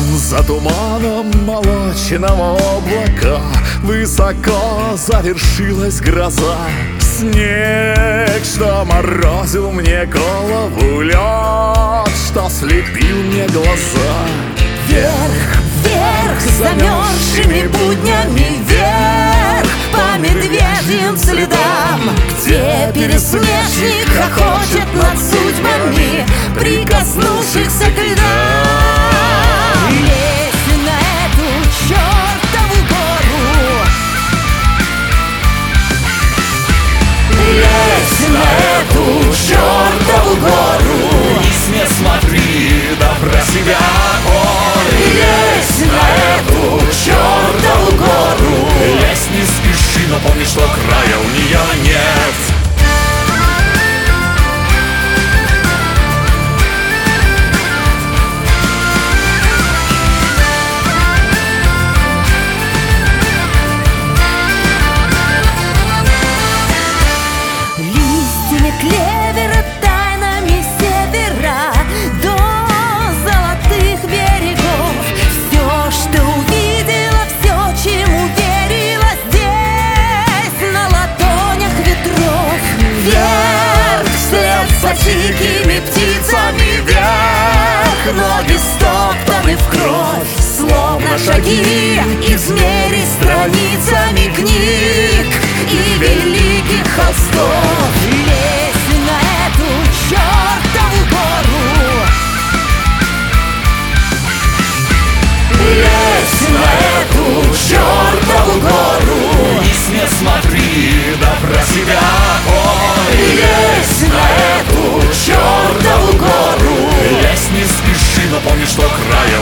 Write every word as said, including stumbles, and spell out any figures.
За туманом молочного облака высоко завершилась гроза. Снег, что морозил мне голову, лед, что слепил мне глаза. Вверх, вверх, замерзшими буднями, вверх по медвежьим следам, где пересмешник хохочет над судьбами, прикоснувшихся к льдам. Лезь на эту чертову гору, лезь на эту чертову гору, Вниз не смотри, да про себя ой. лезь на эту чертову гору. Лезь не спеши, но помни, что края у нее нет. Листьями клевера, тайнами севера, до золотых берегов. Все, что увидела, все, чему верила, здесь, на ладонях ветров. Вверх, вслед за дикими птицами, вверх, ноги стоптаны в кровь, словно шаги из мери страницами книг и великих холстов. Лезь на эту чертову гору, лезь на эту чертову гору. Вниз не смотри, да про себя ой. Лезь на эту чертову гору. Лезь не спеши, но помни, что края